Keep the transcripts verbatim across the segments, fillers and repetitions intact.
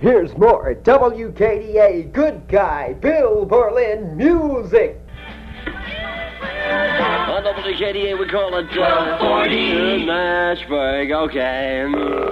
here's more W K D A Good Guy Bill Berlin music. On W K D A, we call it uh, forty Nashburg. Okay.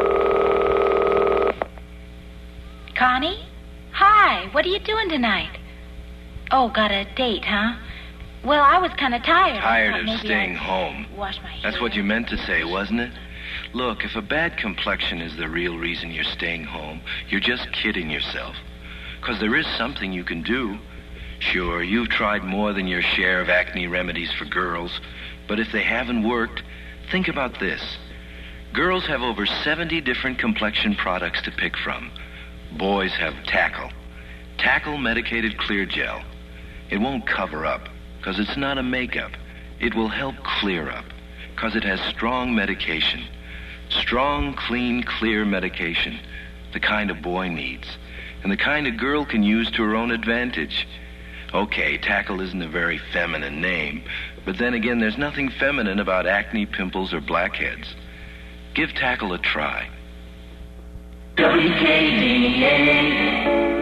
Connie? Hi, what are you doing tonight? Oh, got a date, huh? Well, I was kind of tired. Tired of staying I'd home. Wash my hair. That's what you meant to say, wasn't it? Look, if a bad complexion is the real reason you're staying home, you're just kidding yourself. Because there is something you can do. Sure, you've tried more than your share of acne remedies for girls, but if they haven't worked, think about this. Girls have over seventy different complexion products to pick from. Boys have Tackle. Tackle Medicated Clear Gel. It won't cover up, because it's not a makeup. It will help clear up, because it has strong medication. Strong, clean, clear medication. The kind a boy needs. And the kind a girl can use to her own advantage. Okay, Tackle isn't a very feminine name, but then again, there's nothing feminine about acne, pimples, or blackheads. Give Tackle a try. W K D A.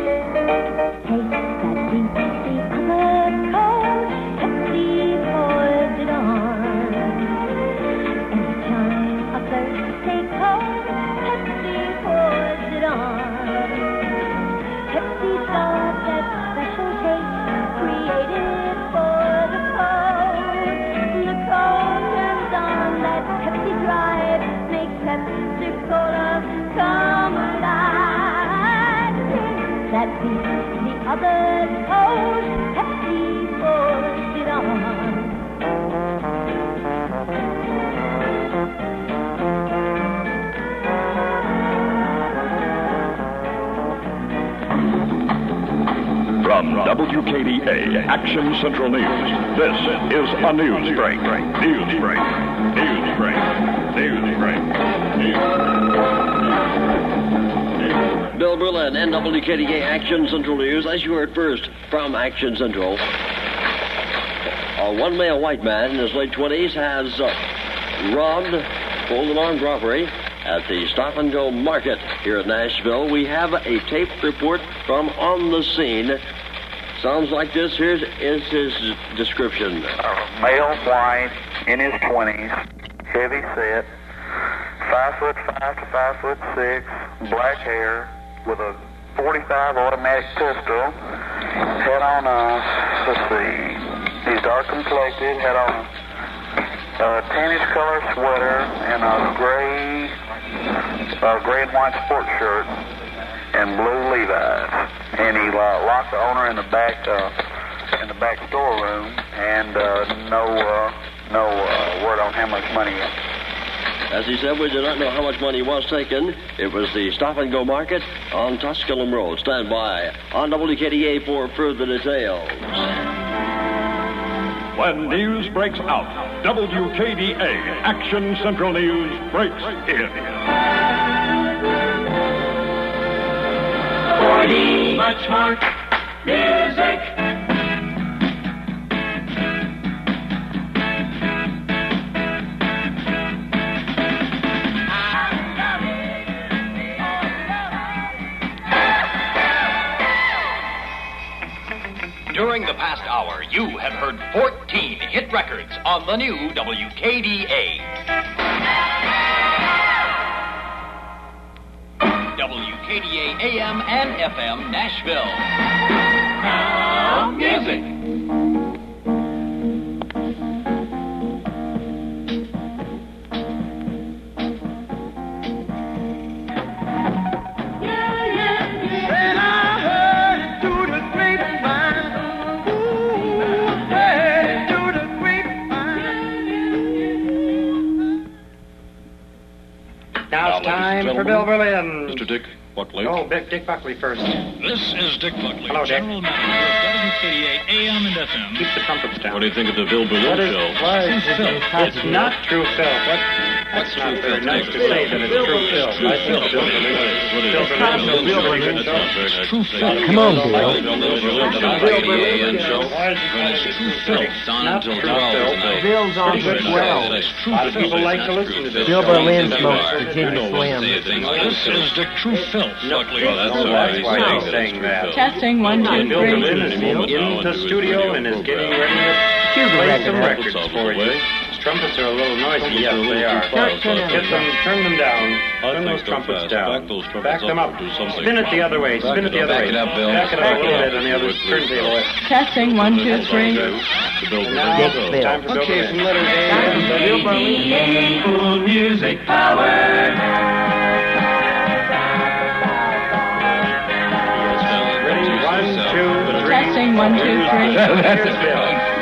That beats the other coast, Pepsi pours it on. From W K D A Action Central News, this is a news break. News break. News break. News break. News break. Bill Berlin, N W K D A Action Central News. As you heard first from Action Central, a one male white man in his late twenties has uh, robbed, pulled an armed robbery at the Stop and Go Market here in Nashville. We have a taped report from on the scene. Sounds like this. Here is his description. A male white in his twenties, heavy set, five foot five to five foot six, black hair, with a forty-five automatic pistol, had on a, let's see, he's dark complected, had on a, a tannish color sweater and a gray, uh, gray and white sports shirt and blue Levi's. And he uh, locked the owner in the back, uh, in the back storeroom, and uh, no, uh, no uh, word on how much money. As he said, we do not know how much money was taken. It was the Stop and Go Market on Tusculum Road. Stand by on W K D A for further details. When news breaks out, W K D A Action Central News breaks in. forty, much more music. During the past hour, you have heard fourteen hit records on the new W K D A. W K D A A M and F M Nashville. Now, music. Now it's time for Bill Berlin. Mister Dick Buckley. Oh, Dick, Dick Buckley first. This is Dick Buckley, Hello, Dick. General Manager of W K D A A M and F M. Keep the trumpets down. What do you think of the Bill Berlin What is, show? what is, it's, it's not true, Phil. What? That's not very nice to say that it's true, Phil. I think Bill Berlin is true, Phil. Come on, Bill. Bill's on for twelve. A lot of people like to listen to this. Bill Berlin smokes Virginia Slim. This is the true filth. No, that's why he's saying that. Testing one, two, Bill three. Berlin is in the studio and is getting ready to play some records for you. His trumpets are a little noisy. Yes, they are. Get them, turn them down. Turn those trumpets down. Back them up. Spin it the other way. Spin it the other way. Back it up a little bit on the other turntable. Testing one, two, three. And now, time for Bill Berlin. From letter A and Bill Berlin. Full music power. One, two, three. Testing one, two, three. Here's Bill.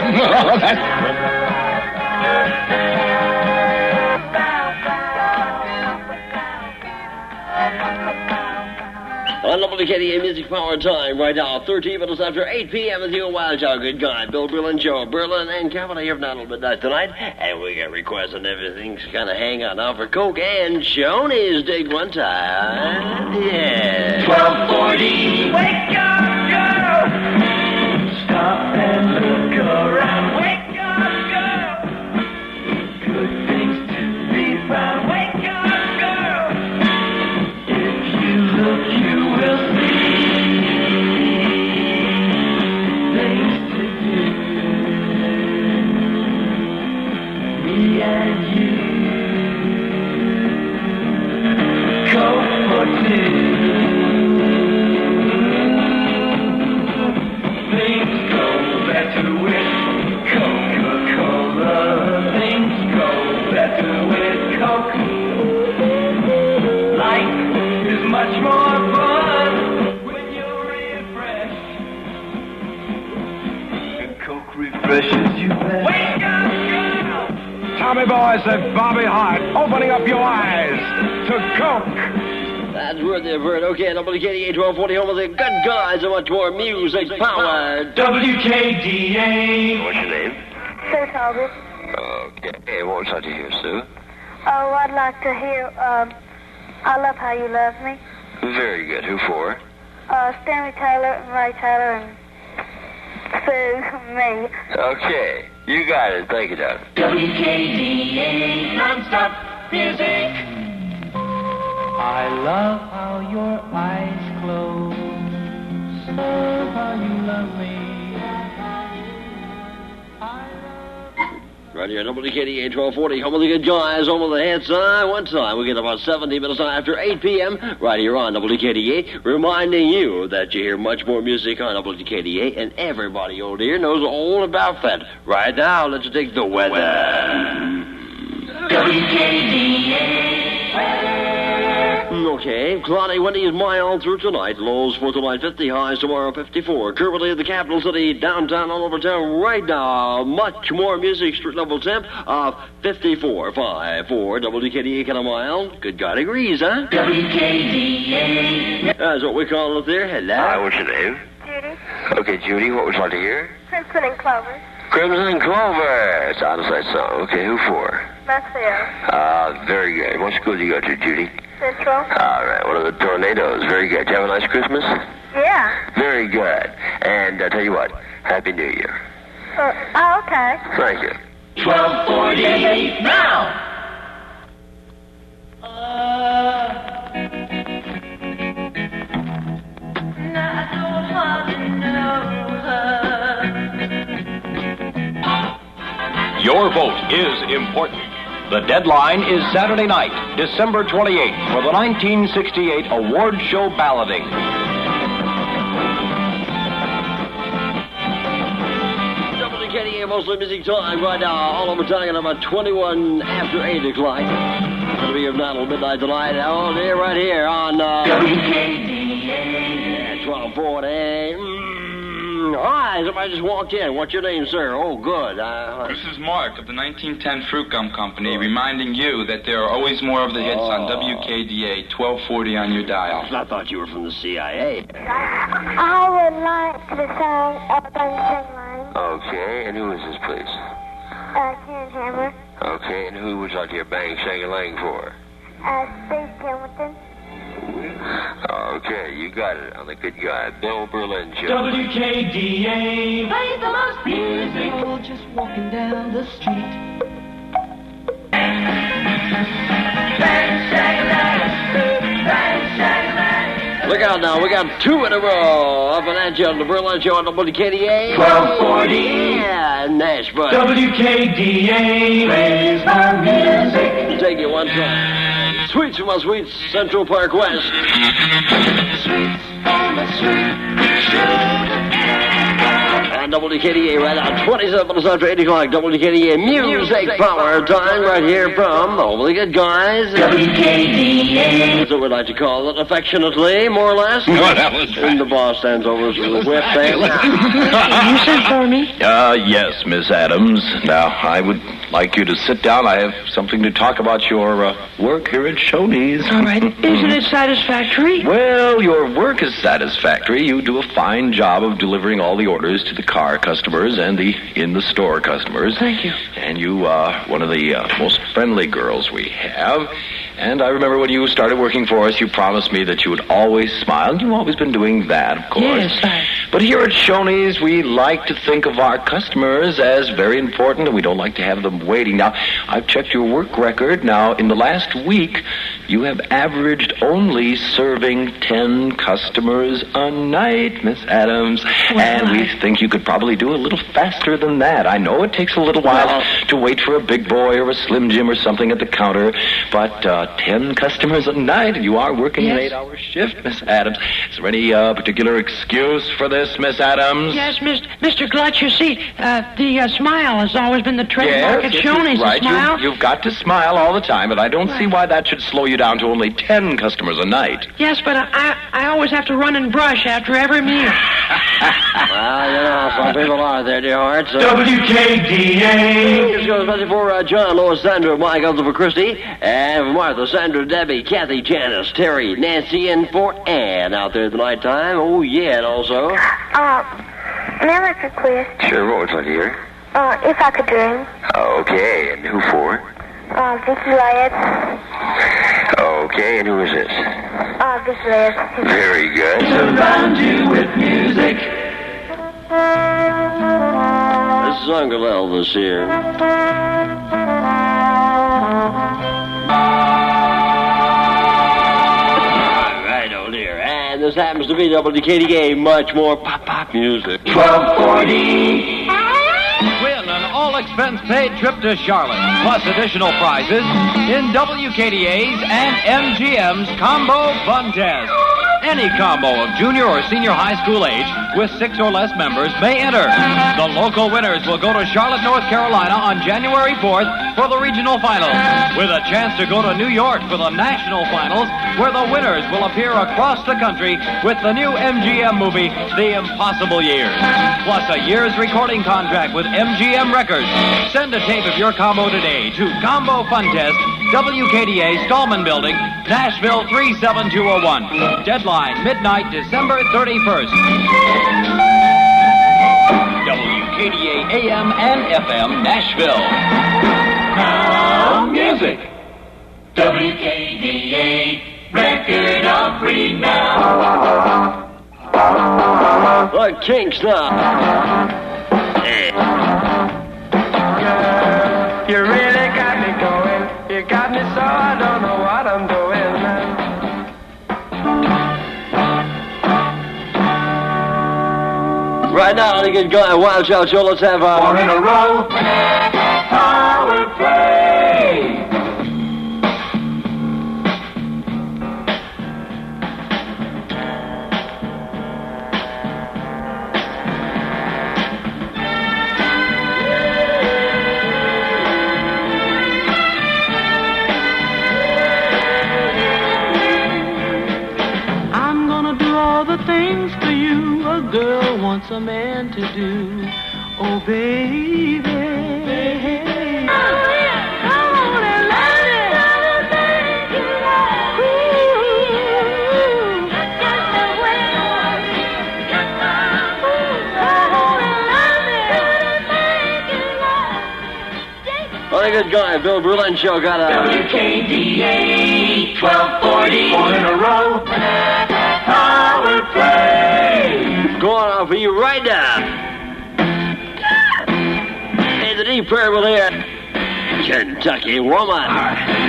On W K D A Music Power Time right now, thirteen minutes after eight p.m. with you, Wild Child, good guy, Bill Berlin, Joe Berlin, and Company here from nine till midnight tonight. And we got requests and everything, so kind of hang on now for Coke and Shoney's Dig One Time. Yeah. twelve forty. Wake up, girl. Stop and look around. Wake up, girl. Good things to be found. Wake up, girl. If you look, you will see things to do. Me and you. Coke for two. Things go better with Coca-Cola. Things go better with Coke. Life is much more fun when you're refreshed. And Coke refreshes you best. Wake up, girl! Tommy Boy said Bobby Hart, opening up your eyes to Coke. That's worthy of word. Okay, W K D A twelve forty, home of the good guys and much more music power. W K D A. What's your name? Sue Talbot. Okay, what would you like to hear, Sue? Oh, I'd like to hear, um, I Love How You Love Me. Very good. Who for? Uh, Stanley Taylor, and Ray Taylor, and Sue, me. Okay, you got it. Thank you, Doc. W K D A non-stop music. I love how your eyes close. Love how you love me. Right here, W K D A twelve forty, home of the good guys, home of the hits. Uh, one time, we get about seventeen minutes after eight p.m. right here on W K D A, reminding you that you hear much more music on W K D A, and everybody over here knows all about that. Right now, let's take the weather. W K D A weather. Okay, cloudy, windy is mild through tonight. Lows for tonight fifty, highs tomorrow fifty-four. Currently in the capital city, downtown, all over town right now. Much more music, street level temp of fifty-four. five four, W K D A kind of mild. Good God degrees, huh? W K D A. That's what we call it there. Hello. Hi, what's your name? Judy. Okay, Judy, what would you like to hear? Crimson and Clover. Crimson and Clover. It's out of sight song. Okay, who for? Marcel. Uh, very good. What school do you go to, Judy? Central. All right, what are the tornadoes? Very good. Did you have a nice Christmas? Yeah. Very good. And I uh, tell you what, Happy New Year. Uh, oh, okay. Thank you. twelve forty now. Your vote is important. The deadline is Saturday night, December twenty-eighth, for the nineteen sixty-eight award show balloting. W K D A mostly music time right now. All over talking about twenty-one after eight o'clock. It's going to be your nine till midnight tonight. Oh, dear, right here on uh, W K D A. twelve forty. Mm. Hi, somebody just walked in. What's your name, sir? Oh, good. Uh, this is Mark of the nineteen ten Fruit Gum Company, reminding you that there are always more of the hits oh. on W K D A twelve forty on your dial. I thought you were from the C I A. I would like the song Up on the Sing Line. Okay, and who is this, please? Uh, Karen Hammer. Okay. Okay, and who would you like to hear Bang Shang-a-Lang for? Uh, Steve Hamilton. Okay, you got it on the Good Guy Bill Berlin Show. W K D A plays the most music. People just walking down the street. Bang, shang-a-lang, bang, shang-a-lang. Look out now, we got two in a row. Up and at you on the Berlin Show on W K D A. twelve forty. Yeah, Nashville. W K D A plays the music. Take it one time. Sweets from our sweet Central Park West. Sweets on the street. And W K D A right now, twenty-seven minutes after eight o'clock. W K D A Music Power time right here from All the Good Guys. W K D A. That's what we like to call it, affectionately, more or less. Well, that was And the boss stands over us with a whip there. You sent for me? Uh, yes, Miss Adams. Now, I would like you to sit down. I have something to talk about your uh, work here at Shoney's. All right. Isn't it satisfactory? Well, your work is satisfactory. You do a fine job of delivering all the orders to the car customers and the in-the-store customers. Thank you. And you are one of the uh, most friendly girls we have. And I remember when you started working for us, you promised me that you would always smile. You've always been doing that, of course. Yes, I... But here at Shoney's, we like to think of our customers as very important, and we don't like to have them waiting. Now, I've checked your work record. Now, in the last week, you have averaged only serving ten customers a night, Miss Adams. Well, and we I... think you could probably do a little faster than that. I know it takes a little while Well... to wait for a big boy or a Slim Jim or something at the counter, but uh, ten customers a night, and you are working Yes. an eight-hour shift, Miss Adams. Is there any uh, particular excuse for this, Miss Adams? Yes, Mister Mister Glutch, you see, uh, the uh, smile has always been the trademark Yes, at yes, Shoney's. right. The smile. You, you've got to smile all the time, but I don't see why that should slow you down to only ten customers a night. Yes, but I, I I always have to run and brush after every meal. Well, you know how some people are there, dear hearts. Uh, W K D A. This goes especially for uh, John, Lois, Sandra, Mike, Uncle for Christy, and for Martha, Sandra, Debbie, Kathy, Janice, Terry, Nancy, and for Ann out there at the night time. Oh, yeah, and also... Uh, may I make a request? Sure, what would you like to hear? Uh, if I could dream. Okay, and who for? Uh, Vicky Ladd. Okay, and who is this? Uh, Vicky Ladd. Very good. Surround you with music. This is Uncle Elvis here. Right, oh dear. And this happens to be W K D A, much more pop-pop music. twelve forty. Win an all-expense-paid trip to Charlotte, plus additional prizes in W K D A's and M G M's Combo Fun Test. Any combo of junior or senior high school age with six or less members may enter. The local winners will go to Charlotte, North Carolina on January fourth for the regional finals, with a chance to go to New York for the national finals, where the winners will appear across the country with the new M G M movie, The Impossible Years, plus a year's recording contract with M G M Records. Send a tape of your combo today to Combo Fun Test, W K D A, Stallman Building, Nashville three seven two oh one. Deadline, midnight, December thirty-first. W K D A A M and F M, Nashville. Now music. W K D A, record of renown. The Kinks now. You really got me going. You got me so I don't know what I'm doing. Right now, the Good Guy Wild Child Show. Let's have uh, Four in a row. Power play. I'm gonna do all the things for you a girl wants a man to do. Oh, baby. Well, the good guy. Bill Berlin Show got a... W K D A twelve forty. Four in a row. Power play. Going on for you right now. Hey, the deep purple here. Kentucky woman.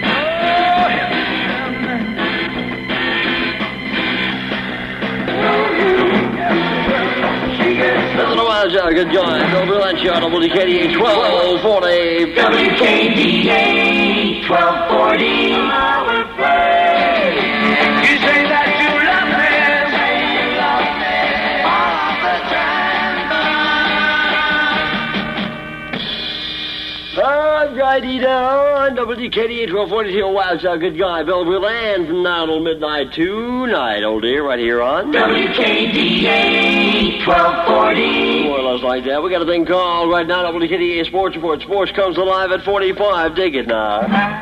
Listen to Wild Show, good guy. Bill Berlin Show, W K D A twelve forty. W K D A twelve forty. Power play. You say that you love me. Say you love me. All the time. All righty down. W K D A twelve forty here, Wild Show, good guy. Bill Berlin from now till midnight tonight, old dear, right here on W K D A twelve forty. More or less like that. We got a thing called right now W K D A Sports Report. Sports comes alive at forty-five. Dig it now.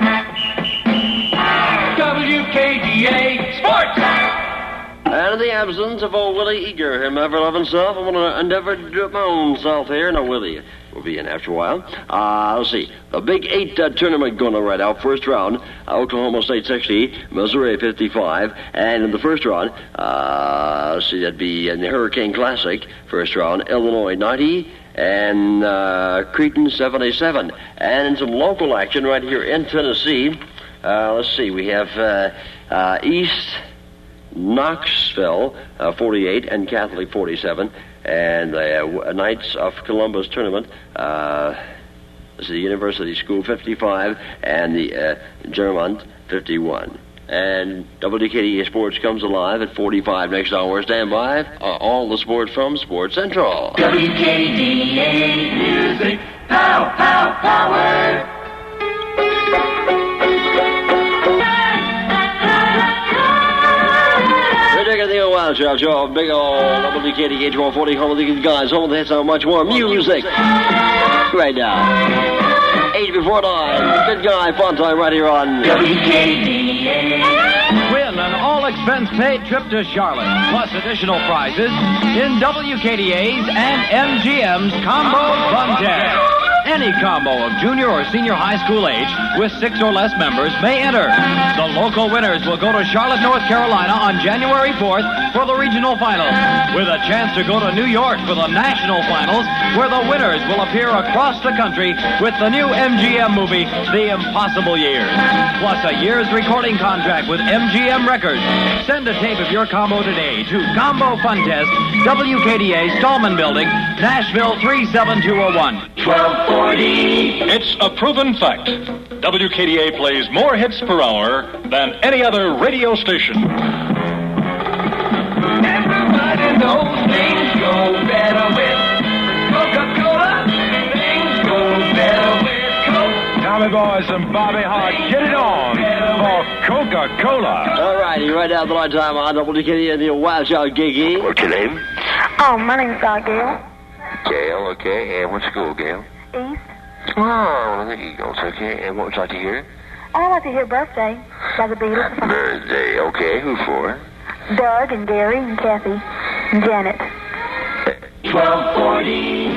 W K D A Sports. And in the absence of old Willie Eager, him ever loving self, I'm going to endeavor to do it my own self here. No, Willie will be in after a while. Uh, let's see. The Big Eight uh, tournament going on right now. First round, uh, Oklahoma State sixty, Missouri fifty-five. And in the first round, uh, let's see, that'd be in the Hurricane Classic. First round, Illinois ninety and uh, Creighton seventy-seven. And in some local action right here in Tennessee, uh, let's see, we have uh, uh, East Knoxville uh, forty-eight and Catholic forty-seven. And the uh, Knights of Columbus tournament, uh, this is the University School fifty-five and the uh, Germont fifty-one. And W K D A Sports comes alive at forty-five next hour. Stand by. Uh, all the sports from Sports Central. W K D A Music. Pow, pow, power. The old Wild Show, Show, big old W K D A twelve forty, home of the good guys, home of the hits, so much more music. Right now. Eight before nine. Good guy, fun time right here on W K D A. Win an all-expense-paid trip to Charlotte, plus additional prizes in W K D A's and M G M's Combo Fun Test. Any combo of junior or senior high school age with six or less members may enter. The local winners will go to Charlotte, North Carolina on January fourth for the regional finals, with a chance to go to New York for the national finals, where the winners will appear across the country with the new M G M movie, The Impossible Years, plus a year's recording contract with M G M Records. Send a tape of your combo today to Combo Fun Test, W K D A, Stallman Building, Nashville three seven two oh one. twelve forty. It's a proven fact. W K D A plays more hits per hour than any other radio station. Everybody knows things go better with Coca-Cola. Things go better with Coke. Tommy Boys and Bobby Hart, get it on for Coca-Cola. All righty, right now the right time on W K D A, the Wild Show, Giggy. What's your name? Oh, my name's uh, Gail. Gail, okay. And what school, Gail? East. Oh, one of the Eagles, okay. And what would you like to hear? I'd like to hear Birthday by the Beatles. Birthday, okay. Who for? Doug and Gary and Kathy and Janet. twelve forty.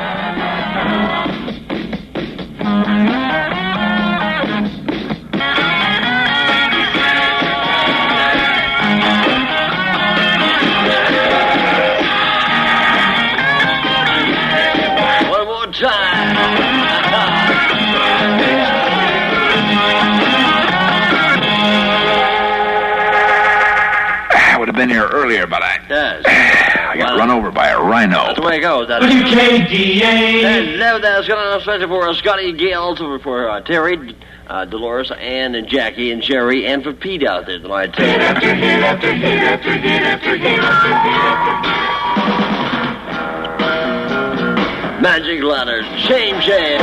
One more time. I would have been here earlier, but I... Yes. I got run over by a rhino. That's the way it goes. That's W K D A. Hello, that's going to special for Scotty Gale, for uh, Terry, uh, Dolores, Ann, and Jackie, and Sherry, and for Pete out there tonight. Hit after hit after hit after hit after hit after hit after Magic Ladder, shame, shame.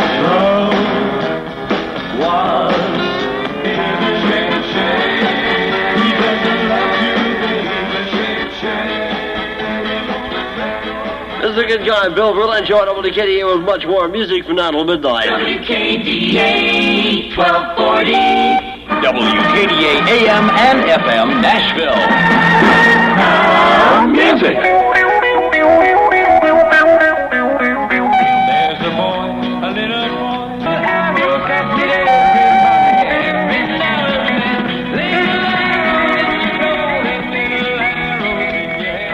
was shame, shame. He doesn't love you, baby. Shame, shame. This is a good guy, Bill Berlin, Show on W K D A with much more music from now till midnight. W K D A twelve forty. W K D A A M and F M, Nashville. Music. There's a boy, a little boy,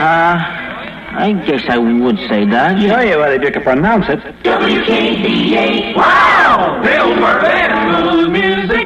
Uh, I guess I would say that. Sure you would if you could pronounce it. W K D A. Wow! Bill Berlin. Smooth music.